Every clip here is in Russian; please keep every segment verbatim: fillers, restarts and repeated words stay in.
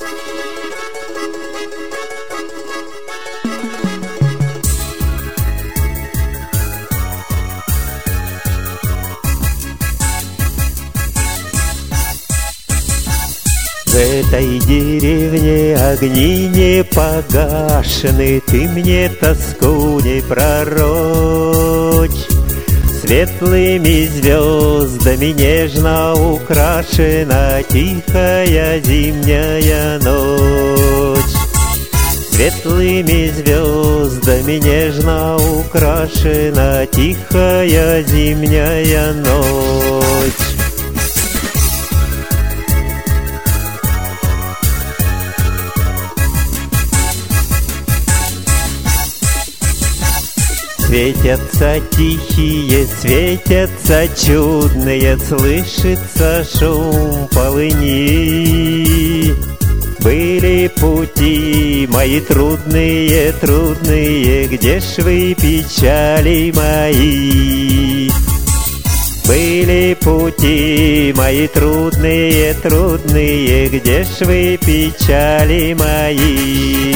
В этой деревне огни не погашены, ты мне тоску не пророчь. Светлыми звездами нежно украшена тихая зимняя ночь. Светлыми звездами нежно украшена тихая зимняя ночь. Светятся тихие, светятся чудные, слышится шум полыни. Были пути мои трудные, трудные, где ж вы, печали мои? Были пути мои трудные, трудные, где ж вы, печали мои?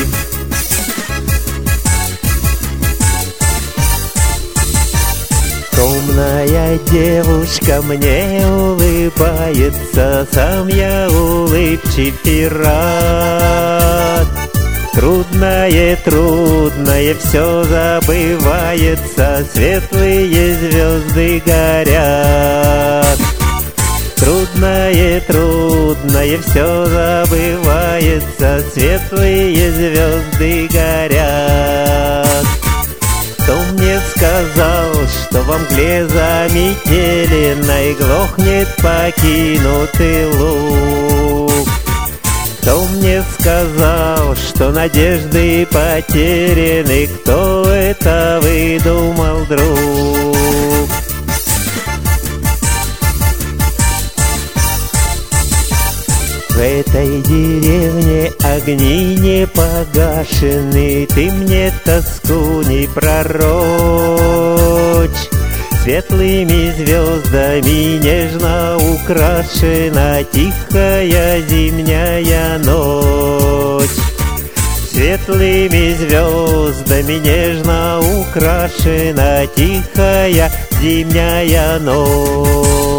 Скромная девушка мне улыбается, сам я улыбчивый рад. Трудное, трудное все забывается, светлые звезды горят. Трудное, трудное все забывается, светлые звезды горят. Кто мне сказал, что во мгле заметеленной глохнет покинутый луг? Кто мне сказал, что надежды потеряны? Кто это выдумал, друг? В этой деревне огни не погашены, ты мне тоску не пророчь. Светлыми звездами нежно украшена тихая зимняя ночь. Светлыми звездами нежно украшена тихая зимняя ночь.